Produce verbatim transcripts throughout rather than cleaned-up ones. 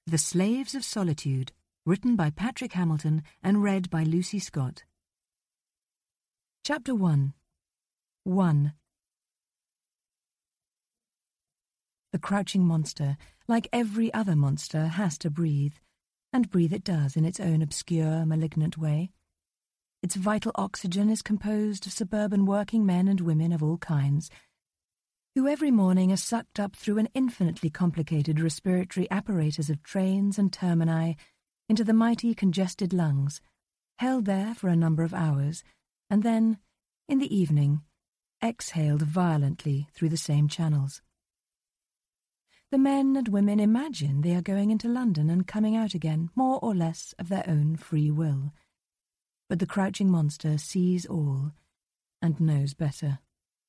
The Slaves of Solitude, written by Patrick Hamilton and read by Lucy Scott. Chapter one. one. The crouching monster, like every other monster, has to breathe, and breathe it does in its own obscure, malignant way. Its vital oxygen is composed of suburban working men and women of all kinds, who every morning are sucked up through an infinitely complicated respiratory apparatus of trains and termini into the mighty congested lungs, held there for a number of hours, and then, in the evening, exhaled violently through the same channels. The men and women imagine they are going into London and coming out again, more or less of their own free will. But the crouching monster sees all and knows better.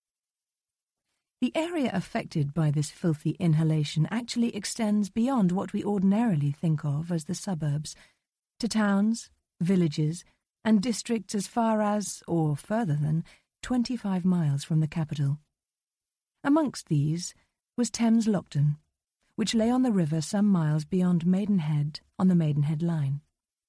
The area affected by this filthy inhalation actually extends beyond what we ordinarily think of as the suburbs, to towns, villages, and districts as far as, or further than, twenty-five miles from the capital. Amongst these was Thames Lockton, which lay on the river some miles beyond Maidenhead on the Maidenhead line.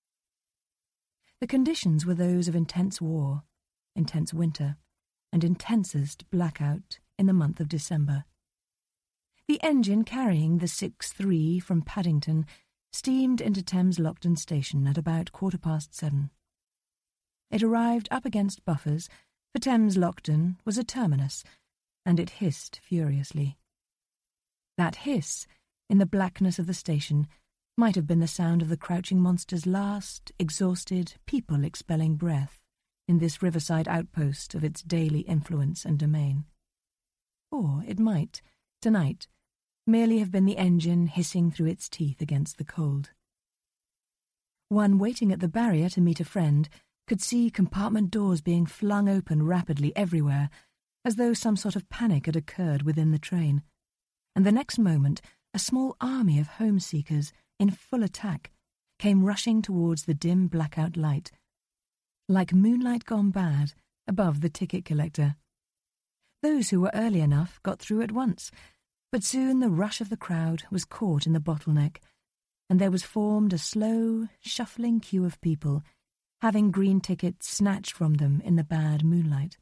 The conditions were those of intense war, intense winter, and intensest blackout in the month of December. The engine carrying the six three from Paddington steamed into Thames Lockton station at about quarter past seven. It arrived up against buffers, for Thames Lockton was a terminus, and it hissed furiously. That hiss, in the blackness of the station, might have been the sound of the crouching monster's last, exhausted, people-expelling breath in this riverside outpost of its daily influence and domain. Or it might, tonight, merely have been the engine hissing through its teeth against the cold. One waiting at the barrier to meet a friend could see compartment doors being flung open rapidly everywhere, as though some sort of panic had occurred within the train, and the next moment a small army of home-seekers, in full attack, came rushing towards the dim blackout light, like moonlight gone bad above the ticket collector. Those who were early enough got through at once, but soon the rush of the crowd was caught in the bottleneck, and there was formed a slow, shuffling queue of people, having green tickets snatched from them in the bad moonlight.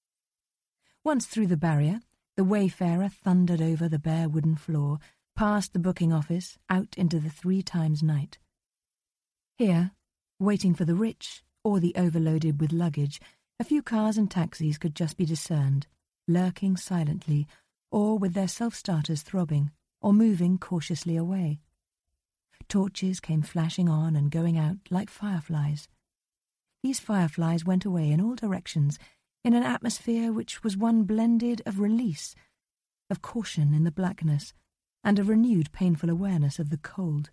Once through the barrier, the wayfarer thundered over the bare wooden floor, past the booking office, out into the three times night. Here, waiting for the rich or the overloaded with luggage, a few cars and taxis could just be discerned, lurking silently, or with their self-starters throbbing, or moving cautiously away. Torches came flashing on and going out like fireflies. These fireflies went away in all directions, in an atmosphere which was one blended of release, of caution in the blackness, and a renewed painful awareness of the cold.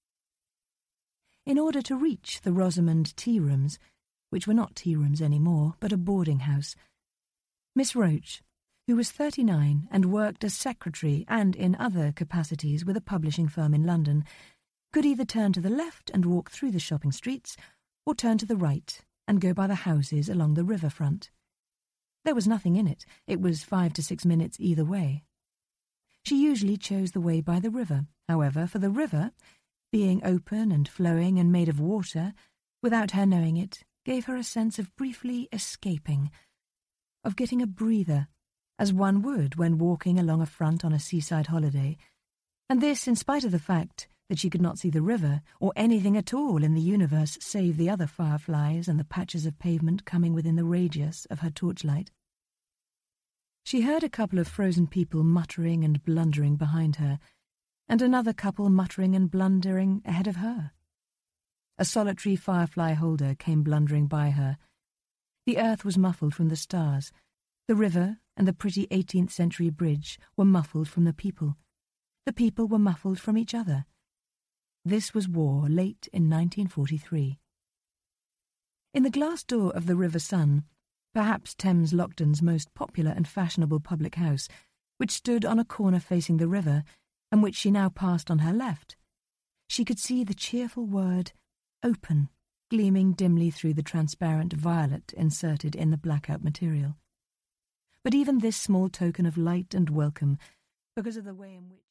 In order to reach the Rosamond tea-rooms, which were not tea-rooms any more, but a boarding-house, Miss Roach, who was thirty-nine and worked as secretary and in other capacities with a publishing firm in London, could either turn to the left and walk through the shopping streets, or turn to the right and go by the houses along the riverfront. There was nothing in it. It was five to six minutes either way. She usually chose the way by the river, however, for the river, being open and flowing and made of water, without her knowing it, gave her a sense of briefly escaping, of getting a breather, as one would when walking along a front on a seaside holiday, and this in spite of the fact that she could not see the river or anything at all in the universe save the other fireflies and the patches of pavement coming within the radius of her torchlight. She heard a couple of frozen people muttering and blundering behind her, and another couple muttering and blundering ahead of her. A solitary firefly holder came blundering by her. The earth was muffled from the stars. The river and the pretty eighteenth century bridge were muffled from the people. The people were muffled from each other. This was war late in nineteen forty-three. In the glass door of the River Sun, perhaps Thames Lockton's most popular and fashionable public house, which stood on a corner facing the river, and which she now passed on her left, she could see the cheerful word "Open" gleaming dimly through the transparent violet inserted in the blackout material. But even this small token of light and welcome, because of the way in which